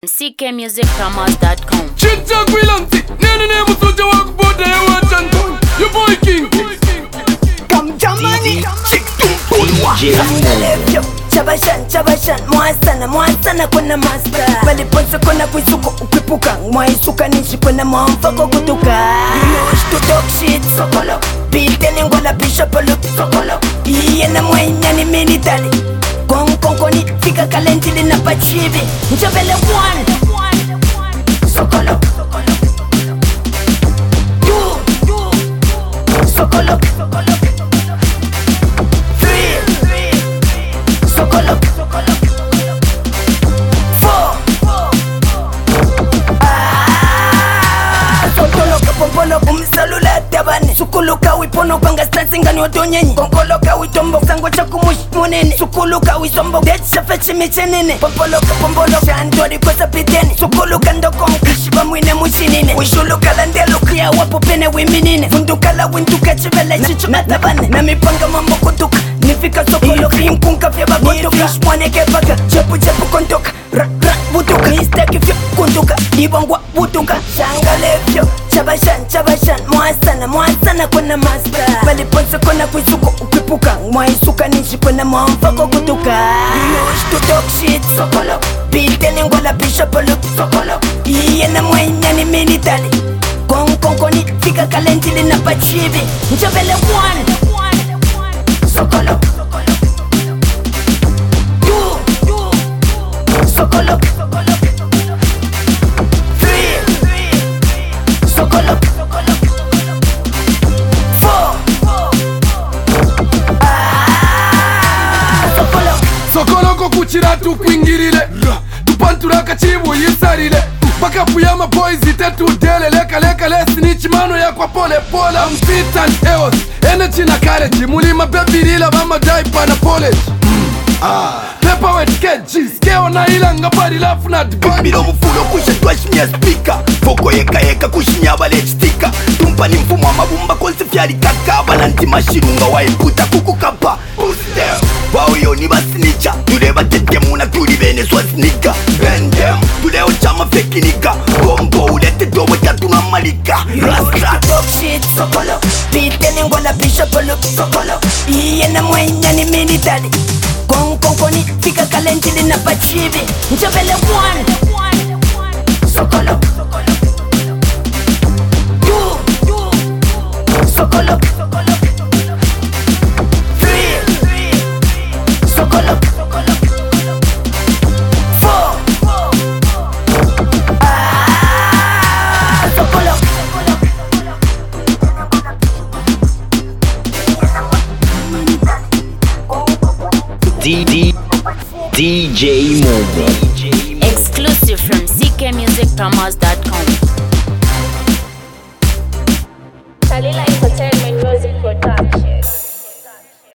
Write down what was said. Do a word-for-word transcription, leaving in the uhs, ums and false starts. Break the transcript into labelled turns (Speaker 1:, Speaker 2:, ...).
Speaker 1: C K music promos dot com.
Speaker 2: Chicha Gwilanti, nene nemu soja waku boda ya wachanto. Your boy King.
Speaker 3: Come Germany,
Speaker 4: Chick Tumpunwa
Speaker 3: Levyo, Chabashan, Chabashan, Mwasana, Mwasana kuna master Paliponsa kuna kuisuko ukipuka Mwaisuka nishi kuna mwamfako kutuka You know to talk shit, sokolo Pite ngola bishop look, sokolo Iye na mwenya ni military Kong kong koni, fika kalentili na pachibi Nchabele one Sokolo Two Sokolo Sokolo, four, ah, Sokolo kapompolo kumsalula tabane Sukulu kawipono kanga stansinga ni odonyenyi Kongolo kawitombo sango chakumush munene Sukulu kawisombo decha fechi michenene Pompolo kapompolo shandori kosa pitene Sukulu kandoko mkashiba mwine mushinine Wishulu kalandelo kia wapo pene wiminine Fundukala wintuka chivele chicho natabane Na mipanga mambo kutuka Nifika sokolo kimpunka vya bagotoka Fish mwaneke baka, chepu chepu kontoka Rak rak butuka, istaki fyo kuntuka Ibangwa butuka, shanga levyo Chabashan, chabashan, mwasana, mwasana kuna master Paliponsa kuna kuisuko ukipuka Mwaisuka nishi kuna mwamfako kutuka You know to talk shit, sokolo Pite ningola bishop look, sokolo Iye na mwenya ni military Kong kong koni, fika kalentili na pachibi Nchabele one Sokolo Two Sokolo Three Sokolo Four ah, Sokolo
Speaker 2: Sokolo kokuchira tukwingirile Tupantura kachibu yisarile Bakapu ya maboys itetu dele Leka leka lesi ni chimano ya kwa pole pole I'm fit and eos Energy na courage Mulima bebirila bama daipa na polish Ah, pepa wetike jis Keo na ilanga bari lafu na dibani
Speaker 4: Miro mufulo kusha twashimia speaker Foko yeka yeka kushimia wale stika Tumpa ni mfumo wa mabumba konse fyari kaka Balanti mashirunga wa imputa kuku kapa Ustem, wao yo ni basinicha Tuleba tete muna tuli bene swasinika Bendem, tuleo chama fekinika Bombo ulete dowe tatu na malika Rasta
Speaker 3: Talk shit, sokolo Pite ningola bishop look, sokolo Iye na mwenya ni military Kong kong koni, fika kalentili na pachibi Nchabele one Sokolo Two Sokolo Three Sokolo Four ah, Sokolo
Speaker 4: D D D J Momo
Speaker 1: Exclusive from C K music promos dot com.